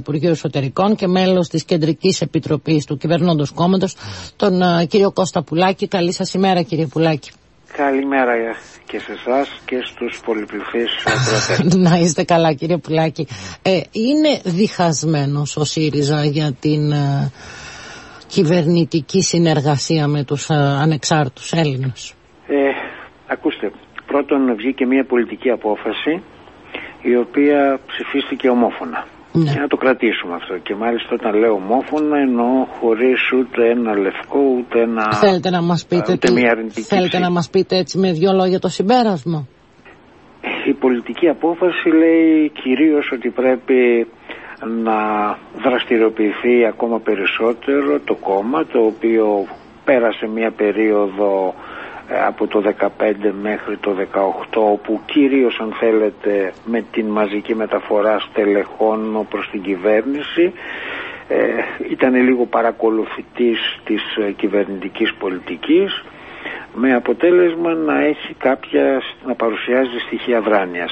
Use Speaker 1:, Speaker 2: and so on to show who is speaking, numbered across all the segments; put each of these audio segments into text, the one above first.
Speaker 1: Υπουργείου Εσωτερικών και μέλος της Κεντρικής Επιτροπής του Κυβερνώντος Κόμματος, τον κύριο Κώστα Πουλάκη. Καλή σας ημέρα, κύριε Πουλάκη.
Speaker 2: Καλημέρα και σε εσάς και στους πολυπληθείς ακροατές.
Speaker 1: Να είστε καλά, κύριε Πουλάκη. Είναι διχασμένος ο ΣΥΡΙΖΑ για την κυβερνητική συνεργασία με τους ανεξάρτητους Έλληνες?
Speaker 2: Ακούστε, πρώτον βγήκε μια πολιτική απόφαση η οποία ψηφίστηκε ομόφωνα.
Speaker 1: Ναι.
Speaker 2: Και να το κρατήσουμε αυτό. Και μάλιστα όταν λέω ομόφωνα εννοώ χωρίς ούτε ένα λευκό ούτε ένα.
Speaker 1: Θέλετε να μας πείτε, θέλετε να μας πείτε έτσι με δύο λόγια το συμπέρασμα?
Speaker 2: Η πολιτική απόφαση λέει κυρίως ότι πρέπει να δραστηριοποιηθεί ακόμα περισσότερο το κόμμα, το οποίο πέρασε μια περίοδο από το 2015 μέχρι το 2018, όπου κυρίως, αν θέλετε, με την μαζική μεταφορά στελεχών προς την κυβέρνηση ήταν λίγο παρακολουθητής της κυβερνητικής πολιτικής, με αποτέλεσμα να έχει να παρουσιάζει στοιχεία δράνειας.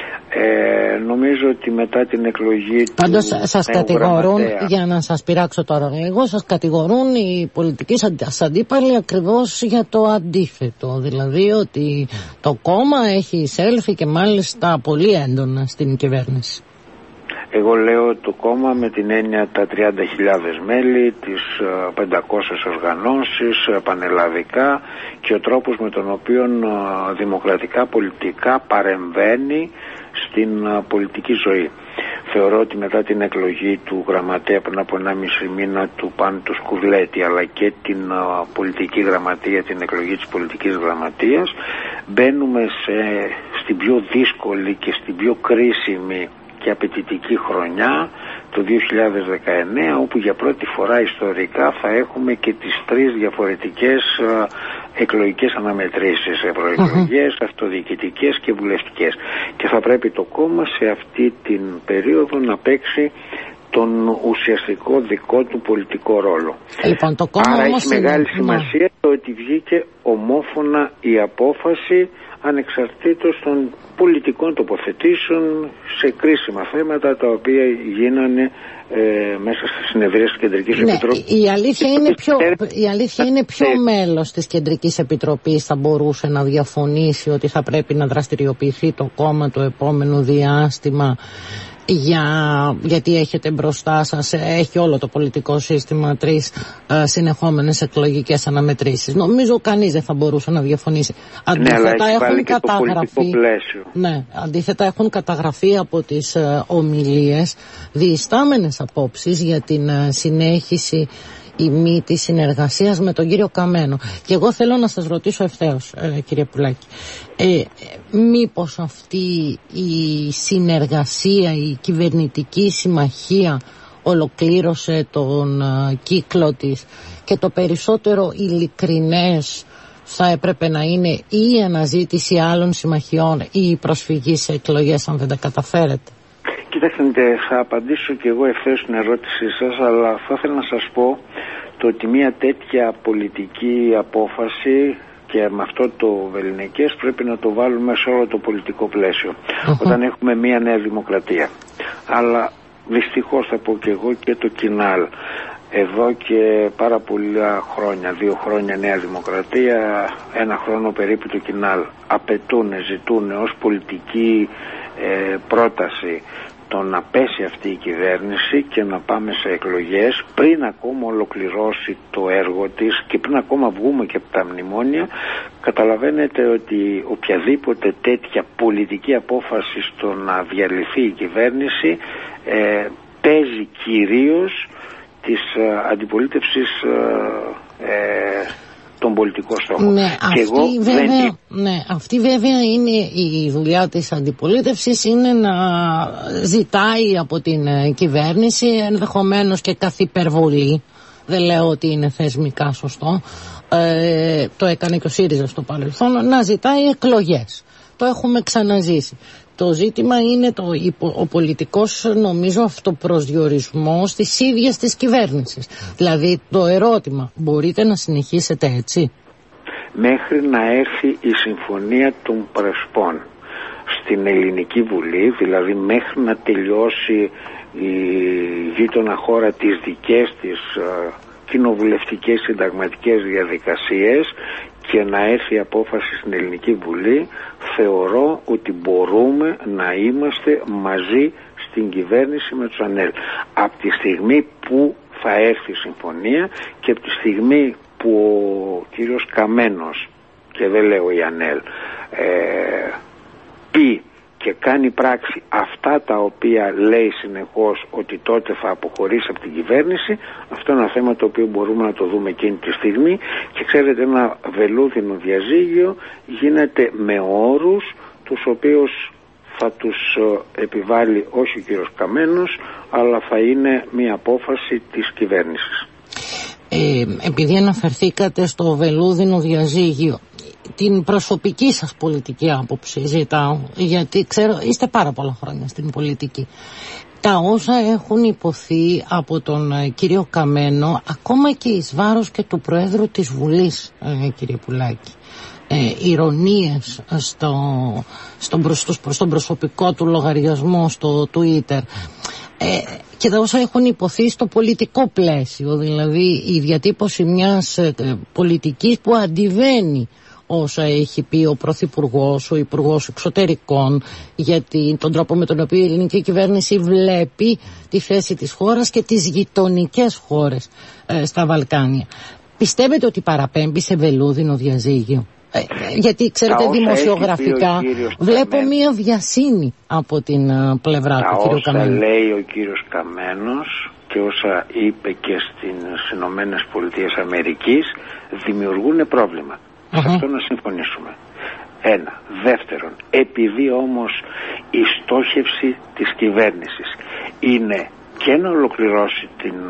Speaker 2: Νομίζω ότι μετά την εκλογή
Speaker 1: πάντως σας κατηγορούν, για να σας πειράξω τώρα λίγο, σας κατηγορούν οι πολιτικοί αντίπαλοι ακριβώς για το αντίθετο, δηλαδή ότι το κόμμα έχει εισέλθει και μάλιστα πολύ έντονα στην κυβέρνηση.
Speaker 2: Εγώ λέω το κόμμα με την έννοια τα 30.000 μέλη, τις 500 οργανώσεις πανελλαδικά και ο τρόπος με τον οποίο δημοκρατικά πολιτικά παρεμβαίνει στην πολιτική ζωή. Θεωρώ ότι μετά την εκλογή του γραμματέα πριν από 1,5 μήνα του Πάνου του Σκουρλέτη, αλλά και την πολιτική γραμματεία, την εκλογή της πολιτικής γραμματείας, μπαίνουμε στην πιο δύσκολη και στην πιο κρίσιμη και απαιτητική χρονιά, το 2019, όπου για πρώτη φορά ιστορικά θα έχουμε και τις 3 διαφορετικές εκλογικές αναμετρήσεις, ευρωεκλογές, αυτοδιοικητικές και βουλευτικές. Και θα πρέπει το κόμμα σε αυτή την περίοδο να παίξει τον ουσιαστικό δικό του πολιτικό ρόλο.
Speaker 1: Λοιπόν, το κόμμα
Speaker 2: άρα
Speaker 1: όμως
Speaker 2: έχει μεγάλη σημασία το ότι βγήκε ομόφωνα η απόφαση, ανεξαρτήτως των πολιτικών τοποθετήσεων σε κρίσιμα θέματα τα οποία γίνανε μέσα στις συνεδρίες της Κεντρικής Επιτροπής.
Speaker 1: Η αλήθεια είναι ποιο μέλος της Κεντρικής Επιτροπής θα μπορούσε να διαφωνήσει ότι θα πρέπει να δραστηριοποιηθεί το κόμμα το επόμενο διάστημα, γιατί έχετε μπροστά σας, έχει όλο το πολιτικό σύστημα 3 συνεχόμενες εκλογικές αναμετρήσεις. Νομίζω κανείς δεν θα μπορούσε να διαφωνήσει. Αντίθετα έχουν καταγραφεί, αντίθετα έχουν καταγραφεί από τις ομιλίες διιστάμενες απόψεις για την συνέχιση ή μη της συνεργασίας με τον κύριο Καμένο. Και εγώ θέλω να σας ρωτήσω ευθέως, κύριε Πουλάκη, μήπως αυτή η συνεργασία, η κυβερνητική συμμαχία ολοκλήρωσε τον κύκλο της και το περισσότερο ειλικρινές θα έπρεπε να είναι ή η αναζήτηση άλλων συμμαχιών ή η προσφυγή σε εκλογές, αν δεν τα καταφέρετε?
Speaker 2: Κοιτάξτε, θα απαντήσω και εγώ ευθέως στην ερώτησή σας, αλλά θα ήθελα να σας πω το ότι μια τέτοια πολιτική απόφαση, και με αυτό το βεληνικές, πρέπει να το βάλουμε σε όλο το πολιτικό πλαίσιο. Όταν έχουμε μια νέα δημοκρατία. Αλλά δυστυχώς θα πω και εγώ και το Κινάλ. Εδώ και πάρα πολλά χρόνια, 2 χρόνια νέα δημοκρατία, 1 χρόνο περίπου το Κινάλ, ζητούν ως πολιτική πρόταση το να πέσει αυτή η κυβέρνηση και να πάμε σε εκλογές πριν ακόμα ολοκληρώσει το έργο της και πριν ακόμα βγούμε και από τα μνημόνια. Καταλαβαίνετε ότι οποιαδήποτε τέτοια πολιτική απόφαση στο να διαλυθεί η κυβέρνηση παίζει κυρίως της αντιπολίτευσης τον πολιτικό στόχο.
Speaker 1: Αυτή βέβαια είναι η δουλειά της αντιπολίτευσης, είναι να ζητάει από την κυβέρνηση, ενδεχομένως και καθ' υπερβολή, δεν λέω ότι είναι θεσμικά σωστό, το έκανε και ο ΣΥΡΙΖΑ στο παρελθόν, να ζητάει εκλογές. Το έχουμε ξαναζήσει. Το ζήτημα είναι ο πολιτικός, νομίζω, αυτοπροσδιορισμός της ίδιας της κυβέρνησης. Δηλαδή το ερώτημα, μπορείτε να συνεχίσετε έτσι?
Speaker 2: Μέχρι να έρθει η συμφωνία των Πρεσπών στην Ελληνική Βουλή, δηλαδή μέχρι να τελειώσει η γείτονα χώρα τις δικές της κοινοβουλευτικές συνταγματικές διαδικασίες και να έρθει η απόφαση στην Ελληνική Βουλή, θεωρώ ότι μπορούμε να είμαστε μαζί στην κυβέρνηση με τους ΑΝΕΛ. Από τη στιγμή που θα έρθει η συμφωνία και από τη στιγμή που ο κύριος Καμένος, και δεν λέω η ΑΝΕΛ, πει και κάνει πράξη αυτά τα οποία λέει συνεχώς, ότι τότε θα αποχωρήσει από την κυβέρνηση, αυτό είναι ένα θέμα το οποίο μπορούμε να το δούμε εκείνη τη στιγμή. Και ξέρετε, ένα βελούδινο διαζύγιο γίνεται με όρους τους οποίους θα τους επιβάλλει όχι ο κύριος Καμένος, αλλά θα είναι μια απόφαση της κυβέρνησης.
Speaker 1: Επειδή αναφερθήκατε στο βελούδινο διαζύγιο, την προσωπική σας πολιτική άποψη ζητάω, γιατί ξέρω είστε πάρα πολλά χρόνια στην πολιτική. Τα όσα έχουν υποθεί από τον κύριο Καμένο, ακόμα και εις βάρος και του Προέδρου της Βουλής, κύριε Πουλάκη, ηρωνίες στον προσωπικό του λογαριασμό στο Twitter, και τα όσα έχουν υποθεί στο πολιτικό πλαίσιο, δηλαδή η διατύπωση μιας πολιτικής που αντιβαίνει όσα έχει πει ο Πρωθυπουργός, ο Υπουργός Εξωτερικών, για τον τρόπο με τον οποίο η ελληνική κυβέρνηση βλέπει τη θέση της χώρας και τις γειτονικές χώρες στα Βαλκάνια. Πιστεύετε ότι παραπέμπει σε βελούδινο διαζύγιο? Γιατί ξέρετε, δημοσιογραφικά βλέπω μία βιασύνη από την πλευρά του κύριου Καμένου.
Speaker 2: Όσα λέει ο κύριος Καμένος και όσα είπε και στις Ηνωμένες Πολιτείες Αμερικής δημιουργούν πρόβλημα. Σε αυτό να συμφωνήσουμε. Ένα. Δεύτερον, επειδή όμως η στόχευση της κυβέρνησης είναι και να ολοκληρώσει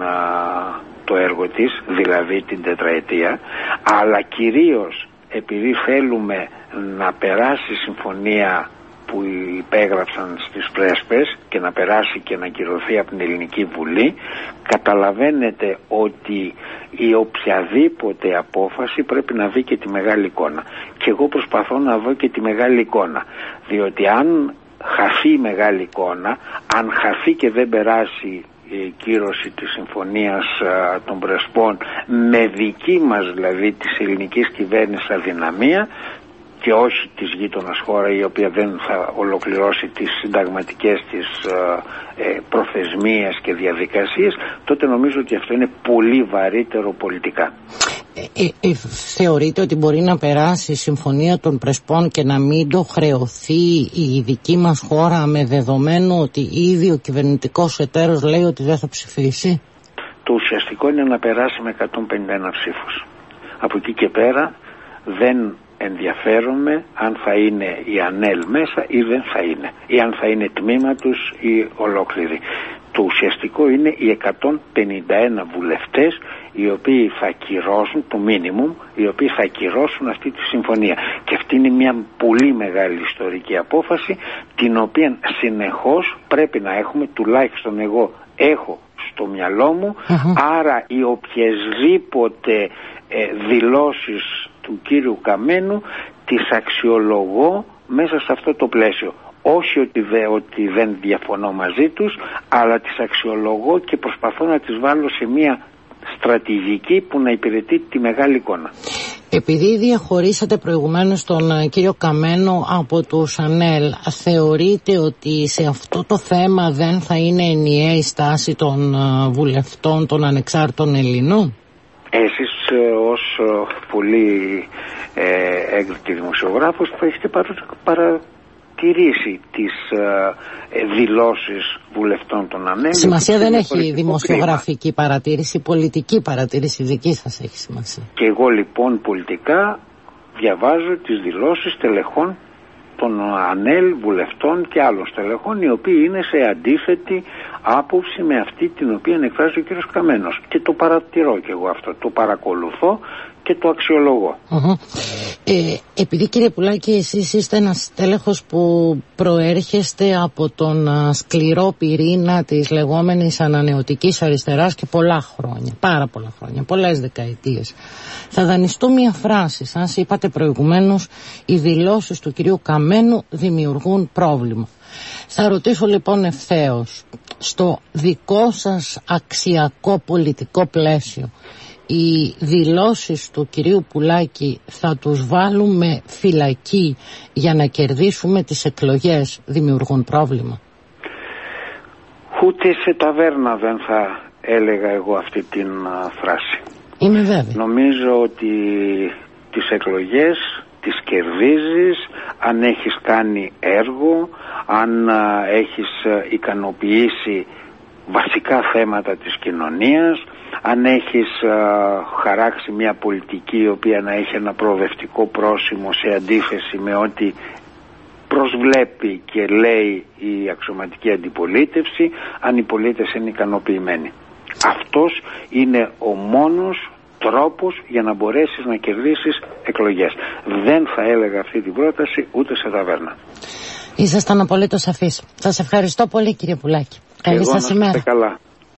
Speaker 2: το έργο της, δηλαδή την τετραετία, αλλά κυρίως επειδή θέλουμε να περάσει η συμφωνία που υπέγραψαν στις Πρέσπες και να περάσει και να κυρωθεί από την Ελληνική Βουλή, καταλαβαίνετε ότι η οποιαδήποτε απόφαση πρέπει να δει και τη μεγάλη εικόνα. Και εγώ προσπαθώ να δω και τη μεγάλη εικόνα, διότι αν χαθεί η μεγάλη εικόνα, αν χαθεί και δεν περάσει η κύρωση της συμφωνίας των Πρεσπών με δική μας, δηλαδή της ελληνικής κυβέρνησης, αδυναμία, και όχι της γείτονας χώρα η οποία δεν θα ολοκληρώσει τις συνταγματικές της προθεσμίες και διαδικασίες, τότε νομίζω ότι αυτό είναι πολύ βαρύτερο πολιτικά.
Speaker 1: Θεωρείτε ότι μπορεί να περάσει η συμφωνία των Πρεσπών και να μην το χρεωθεί η δική μας χώρα, με δεδομένο ότι ήδη ο κυβερνητικός εταίρος λέει ότι δεν θα ψηφίσει?
Speaker 2: Το ουσιαστικό είναι να περάσει με 151 ψήφους. Από εκεί και πέρα δεν ενδιαφέρομαι αν θα είναι η ΑΝΕΛ μέσα ή δεν θα είναι, ή αν θα είναι τμήμα τους ή ολόκληρη. Το ουσιαστικό είναι οι 151 βουλευτές οι οποίοι θα κυρώσουν, το μίνιμουμ, οι οποίοι θα κυρώσουν αυτή τη συμφωνία. Και αυτή είναι μια πολύ μεγάλη ιστορική απόφαση, την οποία συνεχώς πρέπει να έχουμε, τουλάχιστον εγώ έχω στο μυαλό μου, άρα οι οποιασδήποτε δηλώσεις του κύριου Καμένου τις αξιολογώ μέσα σε αυτό το πλαίσιο. Όχι ότι δεν διαφωνώ μαζί τους, αλλά τις αξιολογώ και προσπαθώ να τις βάλω σε μια στρατηγική που να υπηρετεί τη μεγάλη εικόνα.
Speaker 1: Επειδή διαχωρίσατε προηγουμένως τον κύριο Καμένο από τους ΑΝΕΛ, θεωρείτε ότι σε αυτό το θέμα δεν θα είναι ενιαία η στάση των βουλευτών των ανεξάρτητων Ελλήνων?
Speaker 2: Εσείς ως πολύ έγκριτη δημοσιογράφος θα έχετε παρατηρήσει τις δηλώσεις βουλευτών των ΑΝΕΛ.
Speaker 1: Σημασία δεν έχει δημοσιογραφική παρατήρηση, πολιτική παρατήρηση δική σας έχει σημασία.
Speaker 2: Και εγώ λοιπόν πολιτικά διαβάζω τις δηλώσεις τελεχών των ΑΝΕΛ, βουλευτών και άλλων στελεχών, οι οποίοι είναι σε αντίθετη άποψη με αυτή την οποία εκφράζει ο κ. Καμένος. Και το παρατηρώ και εγώ αυτό, το παρακολουθώ και το αξιολογώ.
Speaker 1: Επειδή κύριε Πουλάκη εσείς είστε ένας τέλεχος που προέρχεστε από τον σκληρό πυρήνα της λεγόμενης ανανεωτικής αριστεράς και πολλά χρόνια, πάρα πολλά χρόνια, πολλές δεκαετίες, θα δανειστώ μια φράση. Σας είπατε προηγουμένως, οι δηλώσεις του κυρίου Καμένου δημιουργούν πρόβλημα. Θα ρωτήσω λοιπόν ευθέως, στο δικό σας αξιακό πολιτικό πλαίσιο, οι δηλώσεις του κυρίου Πουλάκη θα τους βάλουμε φυλακή για να κερδίσουμε τις εκλογές, δημιουργούν πρόβλημα?
Speaker 2: Ούτε σε ταβέρνα δεν θα έλεγα εγώ αυτή την φράση.
Speaker 1: Είμαι βέβαιη.
Speaker 2: Νομίζω ότι τις εκλογές τις κερδίζεις αν έχεις κάνει έργο, αν έχεις ικανοποιήσει βασικά θέματα της κοινωνίας, αν έχεις χαράξει μια πολιτική η οποία να έχει ένα προοδευτικό πρόσημο σε αντίθεση με ό,τι προσβλέπει και λέει η αξιωματική αντιπολίτευση, αν οι πολίτες είναι ικανοποιημένοι. Αυτός είναι ο μόνος τρόπος για να μπορέσεις να κερδίσεις εκλογές. Δεν θα έλεγα αυτή την πρόταση ούτε σε ταβέρνα.
Speaker 1: Ήσασταν απολύτως σαφείς. Σας ευχαριστώ πολύ κύριε Πουλάκη. Καλή σας ημέρα.
Speaker 2: Καλά.